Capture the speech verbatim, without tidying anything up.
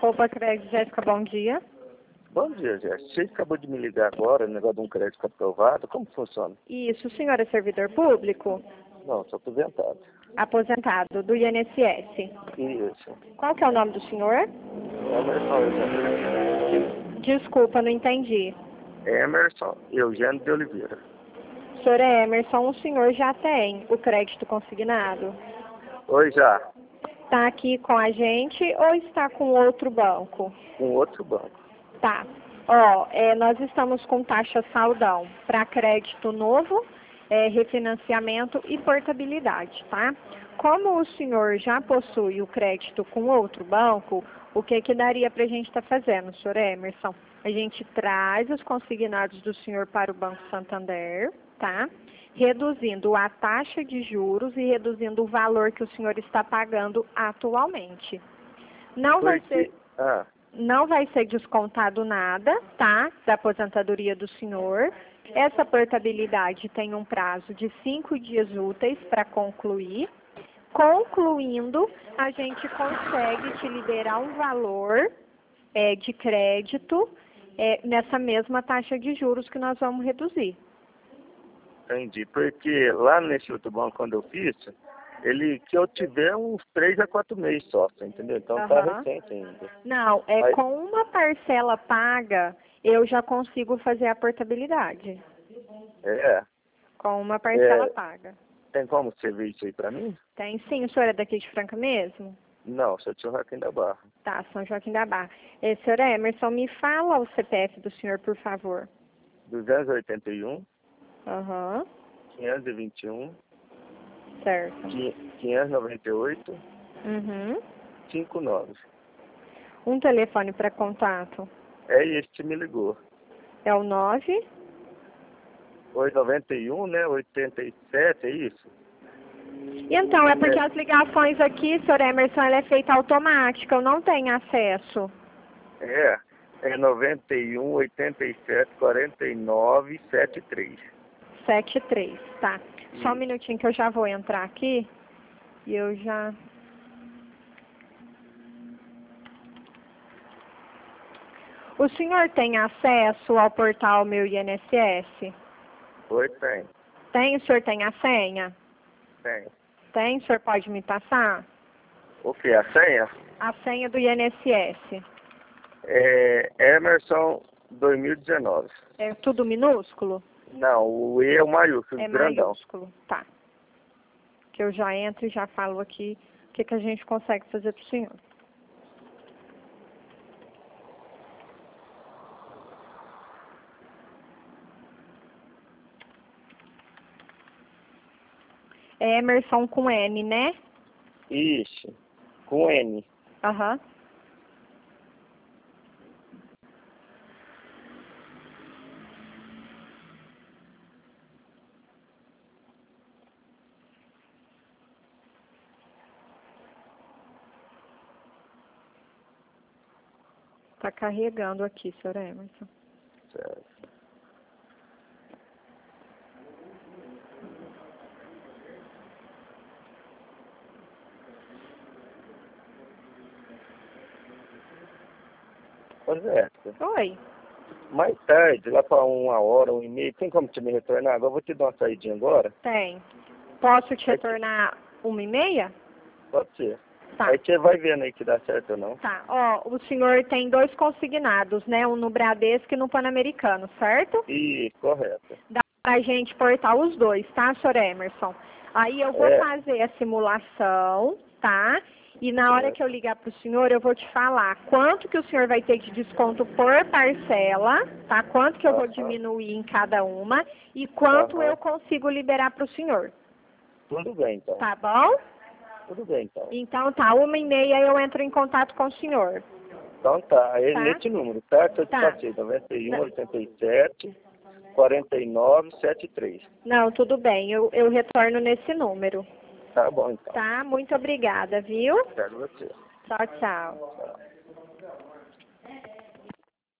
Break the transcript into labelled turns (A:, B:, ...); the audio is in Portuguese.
A: Opa, Crédito, Jéssica, bom dia.
B: Bom dia, Jéssica. Você acabou de me ligar agora, o negócio de um crédito aprovado. Como funciona?
A: Isso, o senhor é servidor público?
B: Não, sou aposentado.
A: Aposentado, do I N S S.
B: Isso.
A: Qual que é o nome do senhor?
B: Emerson Eugênio.
A: Desculpa, não entendi.
B: Emerson Eugênio de Oliveira.
A: Senhor Emerson, o senhor já tem o crédito consignado?
B: Oi, já.
A: Está aqui com a gente ou está com outro banco?
B: Com outro banco.
A: Tá. Ó, é, nós estamos com taxa saldão para crédito novo, é, refinanciamento e portabilidade, tá? Como o senhor já possui o crédito com outro banco, o que que daria para a gente estar tá fazendo, senhor Emerson? A gente traz os consignados do senhor para o Banco Santander, tá? Reduzindo a taxa de juros e reduzindo o valor que o senhor está pagando atualmente. Não vai ser...
B: Ah.
A: Não vai ser descontado nada, tá? Da aposentadoria do senhor. Essa portabilidade tem um prazo de cinco dias úteis para concluir. Concluindo, a gente consegue te liberar um valor é, de crédito é, nessa mesma taxa de juros que nós vamos reduzir.
B: Entendi. Porque lá nesse outro banco, quando eu fiz, ele que eu tiver uns três a quatro meses só, entendeu? Então
A: Uhum.
B: tá recente ainda.
A: Não, é
B: Mas...
A: com uma parcela paga, eu já consigo fazer a portabilidade.
B: É.
A: Com uma parcela
B: é...
A: paga.
B: Tem como você ver isso aí pra mim?
A: Tem sim. O senhor é daqui de Franca mesmo?
B: Não, sou de São Joaquim da Barra.
A: Tá, São Joaquim da Barra. É, senhor Emerson, me fala o C P F do senhor, por favor.
B: duzentos e oitenta e um.
A: Aham. Uhum.
B: quinhentos e vinte e um.
A: Certo.
B: quinhentos e noventa e oito.
A: Uhum.
B: cinquenta e nove.
A: Um telefone para contato?
B: É esse que me ligou.
A: É o nove?
B: oitocentos e noventa e um, né? oitenta e sete, é isso?
A: Então, é porque
B: é.
A: as ligações aqui, senhor Emerson, ela é feita automática, eu não tenho acesso.
B: É, é noventa e um, oitenta e sete, quarenta e nove, setenta e três.
A: setenta e três, tá.
B: Isso.
A: Só um minutinho que eu já vou entrar aqui e eu já... O senhor tem acesso ao portal Meu I N S S?
B: Oi, tem.
A: Tem? O senhor tem a senha?
B: Tem.
A: Tem? O senhor pode me passar?
B: O que? A senha?
A: A senha do I N S S.
B: É Emerson dois mil e dezenove.
A: É tudo minúsculo?
B: Não, o E é o maiúsculo,
A: É
B: grandão.
A: maiúsculo, tá. Que eu já entro e já falo aqui o que, que a gente consegue fazer pro senhor. É Emerson com N, né?
B: Isso, com N.
A: Aham. Uhum. Tá carregando aqui, senhor Emerson.
B: Certo. Ô, Jéssica.
A: Oi.
B: Mais tarde, lá para uma hora, um e meia, tem como te me retornar? Agora eu vou te dar uma saidinha agora.
A: Tem. Posso te retornar uma e meia?
B: Pode ser.
A: Tá.
B: Aí você vai vendo aí que dá certo ou não.
A: Tá. Ó, o senhor tem dois consignados, né? Um no Bradesco e no Pan-Americano, certo?
B: Isso, correto.
A: Dá pra gente portar os dois, tá, senhor Emerson? Aí eu vou
B: é.
A: fazer a simulação, tá? E na hora
B: é.
A: que eu ligar pro senhor, eu vou te falar quanto que o senhor vai ter de desconto por parcela, tá? Quanto que eu vou
B: Aham.
A: diminuir em cada uma e quanto
B: Aham.
A: eu consigo liberar pro senhor.
B: Tudo bem, então.
A: Tá bom?
B: Tudo bem, então.
A: Então tá, uma e meia eu entro em contato com o senhor.
B: Então tá, é
A: Tá?
B: nesse número, tá? Que eu te
A: Tá.
B: passei, noventa e um, oitenta e sete, quarenta e nove, setenta e três.
A: Não, tudo bem, eu, eu retorno nesse número.
B: Tá bom, então.
A: Tá? Muito obrigada, viu?
B: Quero você.
A: Tchau, tchau.
B: Tchau.